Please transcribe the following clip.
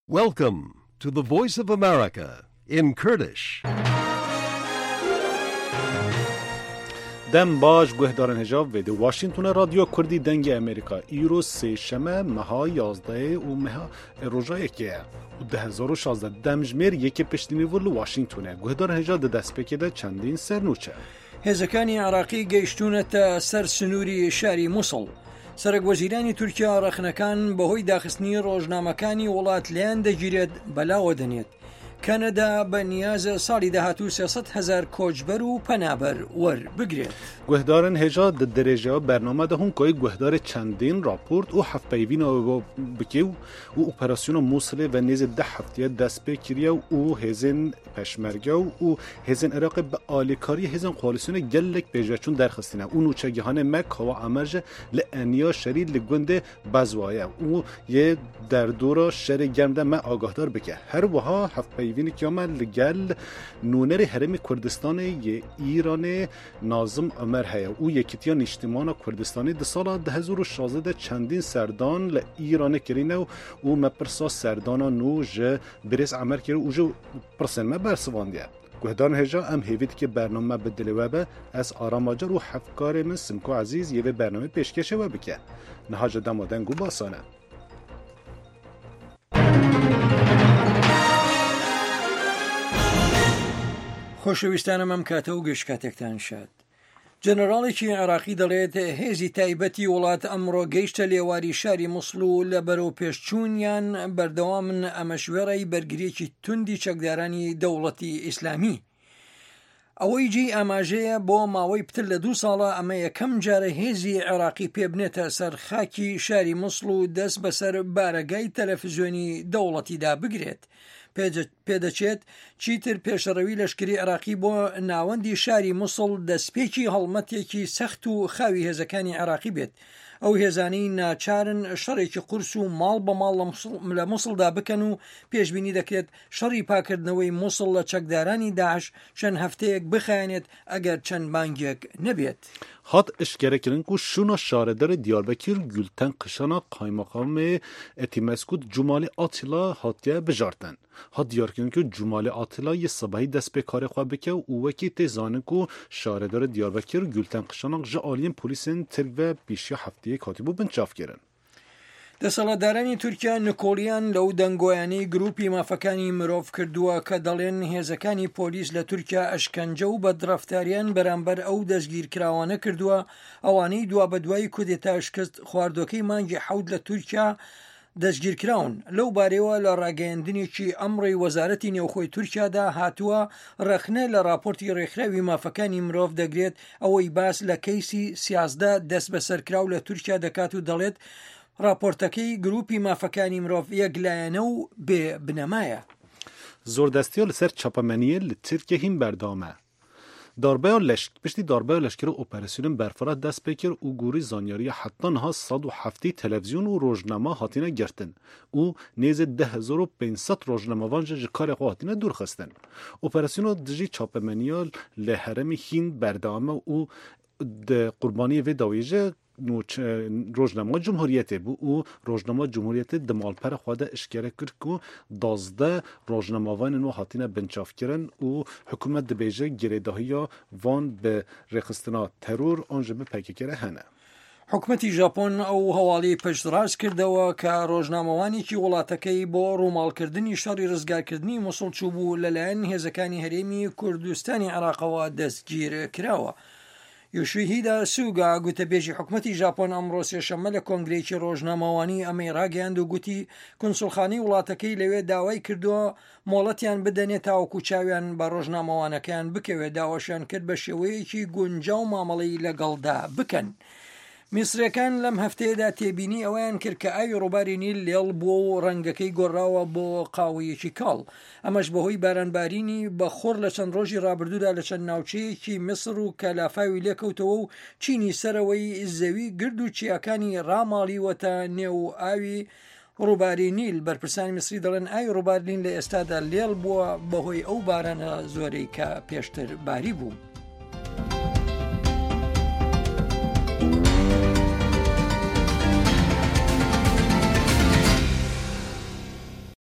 Welcome to the Voice of America in Kurdish. دم باش گهدارن هجاب ویدی واشنطن رادیو کردی دنگ امریکا ایرو سه شمه مها 11 و مها روژا یکیه و 2016 دمجمیر یکی پشتینی ورلو واشنطنه گهدارن هجاب دست پکیده چندین سرنوچه هێزەکانی عراقی گەیشتونەتە سەر سنووری شاری مووسڵ. سەرۆکوەزیرانی تورکیا ڕەخنەکان بەهۆی داخستنی ڕۆژنامەکانی وڵات لیان دەگیرێت بەلاوە دەنێت. کەنەدا بە نیازە ساڵی داهاتوو 300,000 کۆچبەر و پەنابەر وەربگرێت. گهدارن هجاب د درجه برنامه ده هون کوی گهدار چندین راپورت و هفت پیوین و بکیو و اپراسیون موصله و نیز ده هفته دست بکیریه و هزین پشمرگه و هزین عراق به آلیکاری هزین قوالسیون گلک بیجاچون درخستینه و نوچگیهان مک و امرج لانیا شرید لگنده بزوایه و یه در دورا شر گرمده ما آگاهدار بکه هر وها هفت پیوین کیامل لگل نونر حرم کردستان یه ایران نازم امر هیا او یکیتیا نشتیمان کردستانی ده سال 2016 چندین سردان ل ایران کرینه و مپرسا سردانا نو ج بریز عمر کرد و جو پرسن ما برسواندیه گهدان هجا ام هیوید که برنامه بدلی به از آراماجر و حفکار من سمکو عزیز یه برنامه پیشکشه و بکه نهاج دمادن گو باسانه خۆشەویستانم ئەم کاتە و گەشتکاتێکتان شاد. جەنەڕاڵێکی عێراقی دەڵێت هێزی تایبەتی وڵات ئەمڕۆ گەیشتە لێواری شاری مووسڵ و لە بەرەو پێشچوونیان بەردەوامن ئەمەشوێڕەی بەرگریەکی توندی چەکدارانی دەوڵەتی ئیسلامی. ئەوەی جێی ئاماژەیە بۆ ماوەی پتر لە 2 ساڵە ئەمە یەکەم جارە هێزی عێراقی پێبنێتە سەر خاکی شاری مووسڵ و دەست بەسەر بارەگای تەلەڤیزیۆنی دەوڵەتیدا بگرێت. پێدەچێت چیتر پێشەڕەوی لەشکری عێراقی بۆ ناوەندی شاری مووسڵ دەستپێکی هەڵمەتێکی سەخت و خاوی هێزەکانی عێراقی بێت. ئەو هێزانەی ناچارن شەڕێکی قورس و ماڵ بە ماڵ لە مووسڵدا بکەن و پێشبینی دەکرێت شەڕی پاکردنەوەی مووسڵ لە چەکدارانی داعش چەند هەفتەیەک بخایێنێت ئەگەر چەند مانگێک نەبێت. هات اشکره کردن که شونا شاردار دیاربکر گلتن قشانا قایمقام اتیمسکوت جمال آتیلا هاتیه بجارتن هات دیار کردن که جمال آتیلا یه صبحی دست به کار خواه بکه و وکی تزانه که شاردار دیاربکر گلتن قشانا جا آلین پولیسین ترک و بیشی هفته کاتبو بنچاف کردن دەسەڵاتدارانی تورکیا نکۆلیان لەو دەنگۆیانەی گروپی مافەکانی مرۆڤ کردووە کە دەڵێن هێزەکانی پۆلیس لە تورکیا ئەشکەنجە و بەدرەفتاریان بەرامبەر ئەو دەستگیرکراوانە کردووە ئەوانەی دوا بە دوای کودێتا شکست خواردۆکەی مانگی 7 لە تورکیا دەستگیرکراون. لەو بارەوە لە ڕاگەیاندنێکی ئەمڕۆی وەزارەتی نێوخۆی تورکیادا هاتووە ڕەخنە لە راپۆرتی ڕێکخراوی مافەکانی مرۆڤ دەگرێت ئەوەی باس لە کەیسی 13 دەست بەسەرکراو لە تورکیا دەکات و دەڵێت راپۆرتەکەی گروپی مافەکانی مرۆڤ یەکلایەنە و بێ بنەمایە. زۆردەستیە لەسەر چاپەمەنیە لە تورکیا هین بەردەوامە. پشتی داربای لشکر اپراسیون برفرات دست بکر و گوری زانیاری حتی نها 107 تلویزیون و روزنامه هاتینه گرتن و نیز 10,500 روزنامه وانج کار هاتینه دور خستن. اپراسیون دجی چاپمنیال لحرم هین بردامه و قربانی و داویجه روزنامه جمهوریت بود و روزنامه جمهوریت دمالپر خواده اشکره کرد که 12 روزنامه وان نو هاتینه بنچاف کردن و حکومت دبیجه گریداهی وان به رخصتنا ترور آنجا به پکیکره هنه. حکومەتی ژاپۆن ئەو هەواڵی پشتڕاست کردەوە کە ڕۆژنامەوانێکی وڵاتەکەی بۆ ڕووماڵکردنی شەڕی ڕزگارکردنی مووسڵ چوو بوو لەلایەن هێزەکانی هەرێمی کوردستانی عێراقەوە دەستگیر کراوە. یوشیهیدا سوگا گوتەبێژی حکومەتی ژاپۆن ئەمڕۆ سێشەممە لە کۆنگرێکی ڕۆژنامەوانی ئەمەی ڕاگەیاند و گوتی کونسوڵخانەی وڵاتەکەی لەوێ داوای کردووە مۆڵەتیان بدەنێت تاوەکو چاویان بە ڕۆژنامەوانەکەیان بکەوێت داواشیان کرد بە شێوەیەکی گونجاو مامەڵەی لەگەڵدا بکەن. میسرەکان لەم هەفتەیەدا تێبینی ئەویان کرد کە ئاوی ڕووباری نیل لێڵ بووە و ڕەنگەکەی گۆڕاوە بۆ قاوەیەکی کاڵ. ئەمەش بەهۆی بارانبارینی بەخۆر لە چەند ڕۆژی ڕابردوودا لە چەند ناوچەیەکی میسر و کەلافاوی لێکەوتەوە و چینی سەرەوەی زەوی گرد و چیاکانی ڕاماڵیوەتە نێو ئاوی ڕووباری نیل. بەرپرسانی میسری دەڵێن ئاوی ڕووباری نیل لە ئێستادا لێڵ بووە بەهۆی ئەو بارانە زۆرەی کە پێشتر باری بوو.